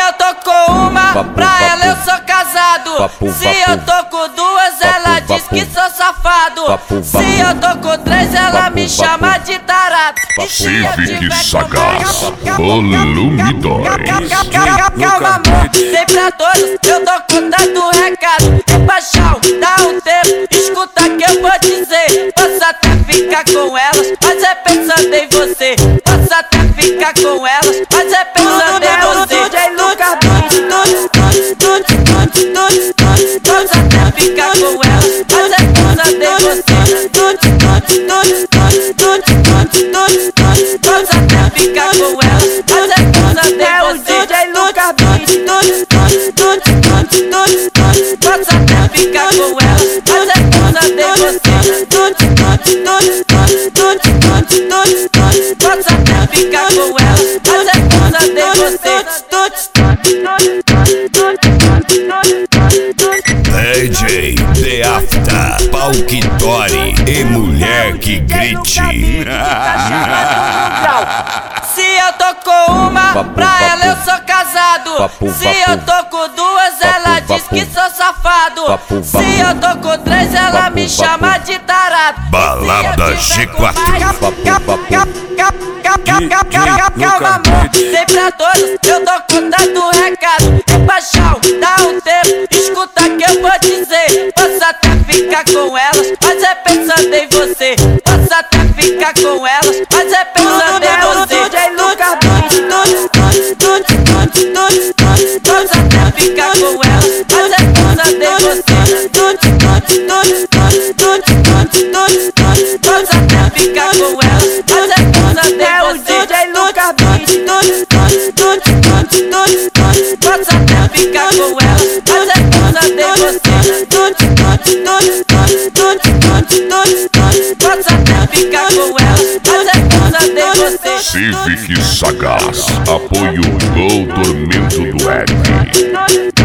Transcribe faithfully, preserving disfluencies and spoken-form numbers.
eu tô com uma, pra ela eu sou casado. Se eu tô com duas, ela diz que sou safado. Se eu tô com três, ela me chama de tarado. Civic Sagaz, volume dois. Calma, amor, tem pra todos, eu tô com tanto recado. É paixão, dá um tempo, escuta que eu vou dizer. Posso até ficar com elas, mas é pensando em você. Posso até ficar com elas, mas é pensando em você. Posso até ficar com elas, mas é pensando em você. Posso até ficar com elas, mas é pensando em você. Posso até ficar com elas, mas é pensando em você. Posso até ficar com elas, mas é pensando em você. D J The Afta, Palquitori e mulher que grite. Se eu tô com uma, pra ela eu sou casado. Se eu tô com duas, ela diz que sou safado. Se eu tô com três, ela me chama de tarado. Balada G quatro. Calma, amor, tem pra todos, eu tô com tanto recado. É paixão, dá um tempo, escuta que eu vou dizer. Posso até ficar com elas, mas é pensando em você. Posso até ficar com elas, mas é pensando em você. Posso até ficar com elas, mas é pensando em você. Posso até ficar com elas, mas é pensando em você. Posso até ficar com elas, mas é pensando em você. Posso até ficar com elas, mas é pensando em você. Civic Sagaz, apoio Gol Tormento do Web.